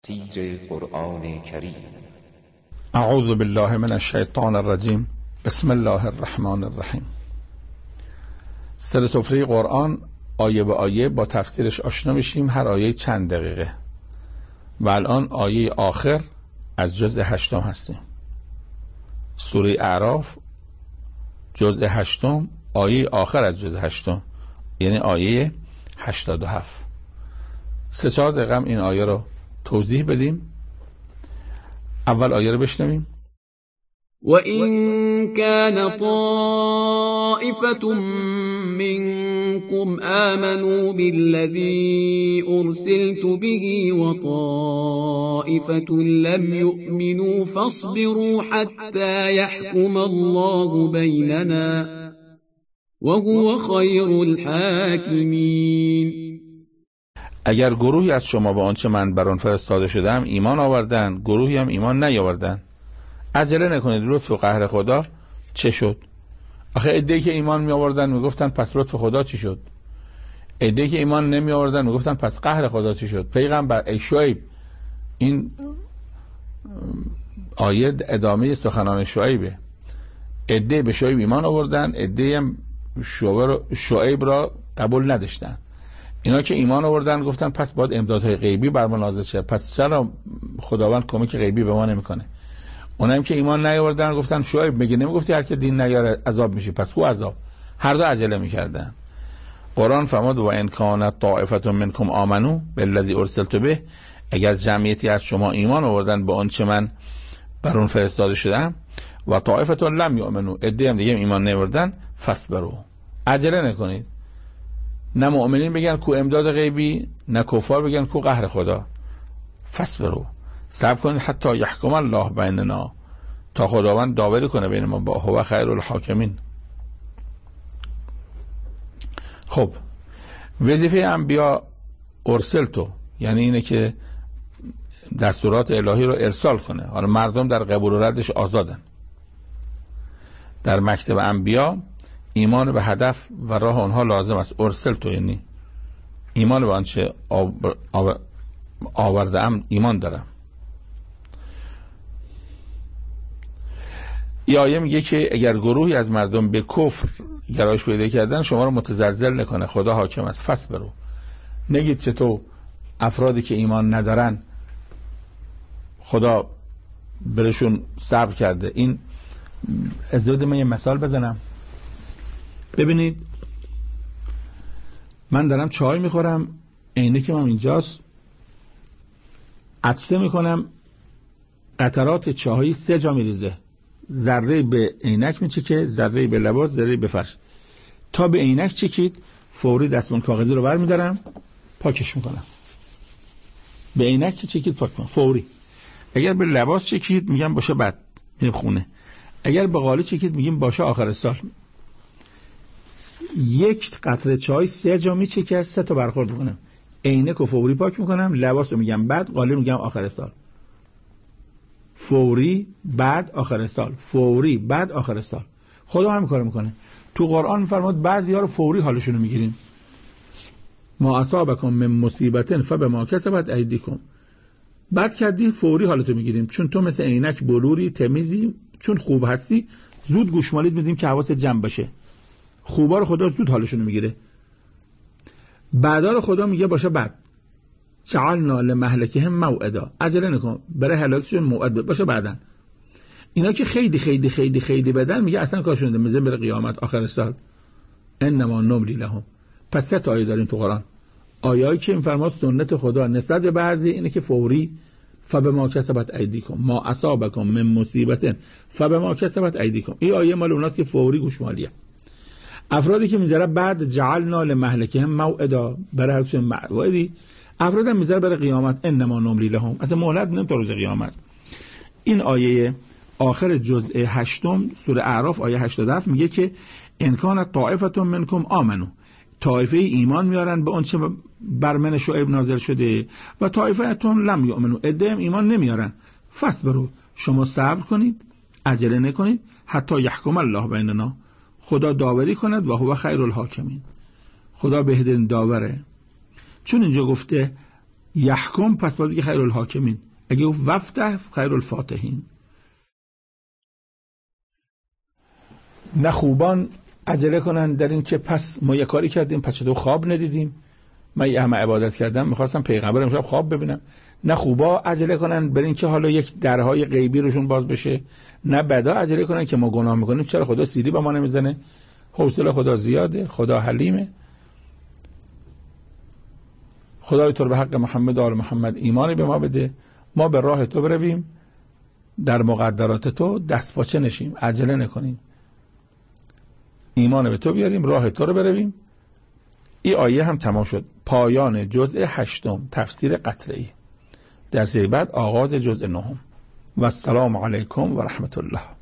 تفسیر قرآن کریم. اعوذ بالله من الشیطان الرجیم. بسم الله الرحمن الرحیم. سر سفره قرآن آیه به آیه با تفسیرش آشنا میشیم، هر آیه چند دقیقه، و الان آیه آخر از جزء 8 هستیم. سوره اعراف جزء 8، آیه آخر از جزء 8، یعنی آیه 87. 3-4 دقیقه این آیه رو توضیح بدیم. اول آیه رو بشنویم. وَإِن كَانَ طَائِفَةٌ مِّنكُمْ آمَنُوا بِالَّذِي أُرْسِلْتُ بِهِ وَطَائِفَةٌ لَّمْ يُؤْمِنُوا فَاصْبِرُوا حَتَّى يَحْكُمَ اللَّهُ بَيْنَنَا وَهُوَ خَيْرُ الْحَاكِمِينَ. اگر گروهی از شما به آنچه من بر آن فرستاده شدم ایمان آوردن، گروهی هم ایمان نیاوردن، عجله نکنید. لطف و قهر خدا چه شد؟ آخه عده‌ای که ایمان می آوردن میگفتن پس لطف خدا چی شد؟ عده‌ای که ایمان نمی آوردن میگفتن پس قهر خدا چی شد؟ پیغمبر ای شعیب، این آیه ادامه سخنان شعیبه. عده به شعیب ایمان آوردن، عده هم شعیب را قبول نداشتن. اینا که ایمان آوردن گفتن پس باید امدادهای غیبی بر ما نازل شه، پس چرا خداوند کمک غیبی به ما نمیکنه؟ اونایی که ایمان نیاوردن گفتن شعیب میگه نمیگفتی هر که دین نیاره عذاب میشه، پس خو عذاب. هر دو عجله میکردن. قرآن فرمود و ان کانت طائفه منکم آمنو بالذی ارسلت به، اگر جمعیتی از شما ایمان آوردن به آنچه من بر اون فرستاده شدم، و طائفه لم یؤمنو، عده هم دیگه ایمان نیاوردن، فاصبروا، عجله نکنید. نه مؤمنین بگن کو امداد غیبی، نه کفار بگن کو قهر خدا. فاصبروا، صبر کنید، حتی یحکم الله بیننا، تا خداوند داوری کنه بین ما، با هو خیر الحاکمین. خب وظیفه انبیا ارسلتو یعنی اینه که دستورات الهی رو ارسال کنه. حالا مردم در قبول و ردش آزادن. در مکتب انبیا ایمان به هدف و راه آنها لازم است. ارسلتو یعنی ایمان به آنچه آوردم ایمان دارم. این آیه میگه که اگر گروهی از مردم به کفر گرایش پیدا کردن شما رو متزلزل نکنه، خدا حاکم است. فاصبروا، نگید چطور افرادی که ایمان ندارن خدا برشون صبر کرده. این از من یه مثال بزنم. ببینید من دارم چای میخورم، عینکم هم اینجاست، عطسه میکنم، قطرات چای 3 جا میریزه، ذره به عینک میچکه، ذره به لباس، ذره به فرش. تا به عینک چکید فوری دستمال کاغذی رو برمیدارم پاکش میکنم. به عینک چکید پاک کنم فوری. اگر به لباس چکید میگم باشه بعد میرم خونه. اگر به قالی چکید میگیم باشه آخر سال. 1 قطره چای 3 جا میچکه، 3 تا برخورد میکنم. عینک رو فوری پاک میکنم، لباس رو میگم بعد، قالی رو میگم آخر سال. فوری بعد آخر سال، فوری بعد آخر سال. خدا هم کار میکنه. تو قرآن میفرماد بعضی ها رو فوری حالشون رو میگیریم. ما اصابکم من مصیبت فبما کسبت ایدیکم، بعد کردی فوری حالتو میگیریم، چون تو مثل عینک بلوری تمیزی، چون خوب هستی زود گوشمالیت میدیم که حواست جمع باشه. خوبا رو خدا زود حالشون رو میگیره. بعدا رو خدا میگه باشه بعد. جعلنا لمهلکهم موعدا، عجله نکن برای هلاکشون موعد باشه بعدن. اینا که خیلی خیلی خیلی خیلی بدن میگه اصلا کارشون نمیشه، میذاریم برای قیامت آخر سال. انما نملی لهم. پس 3 تا آیه داریم تو قرآن، آیه‌ای که میفرماد سنت خدا نسبت به بعضی اینه که فوری فبما کسبت ایدیکم، ما اصابکم من مصیبت فبما کسبت ایدیکم. این آیه مال اوناست که فوری گوشمالیه. افرادی که میذاره بعد جعلنا لمهلکهم موعدا، برای هلاکشون موعدی. افراد هم میذاره برای قیامت، انما نملی لهم، اصلا مهلت نمیدیم تا روز قیامت. این آیه آخر جزء 8 سوره اعراف آیه 87 میگه که ان کانت طائفه منکم آمنو، طایفه ایمان میارن به اون چه بر من شعیب نازل شده، و طایفه لم یؤمنو، عده ایمان نمیارن. فاصبروا، شما صبر کنید، عجله نکنید، حتی یحکم الله بیننا، خدا داوری کند و هو خیر الحاکمین، خدا بهترین داوره. چون اینجا گفته یحکم پس باید بگی خیر الحاکمین. اگه گفت وفتح خیر الفاتحین. نه خوبان عجله کنن در این که پس ما یه کاری کردیم پس چطور خواب ندیدیم، من یه همه عبادت کردم میخواستم پیغمبر امشب خواب ببینم. نه خوبا عجله کنن بر این که حالا یک درهای غیبی روشون باز بشه. نه بدا عجله کنن که ما گناه میکنیم چرا خدا سیلی با ما نمیزنه. حوصله خدا زیاده، خدا حلیمه. خدای تو به حق محمد و آل محمد ایمانی به ما بده، ما به راه تو برویم، در مقدرات تو دست پاچه نشیم، عجله نکنیم، ایمان به تو بیاریم، راه تو رو برویم. این آیه هم تمام شد. پایان جزء 8 تفسیر قطعی. در بعد آغاز جزء 9. و السلام علیکم و رحمت الله.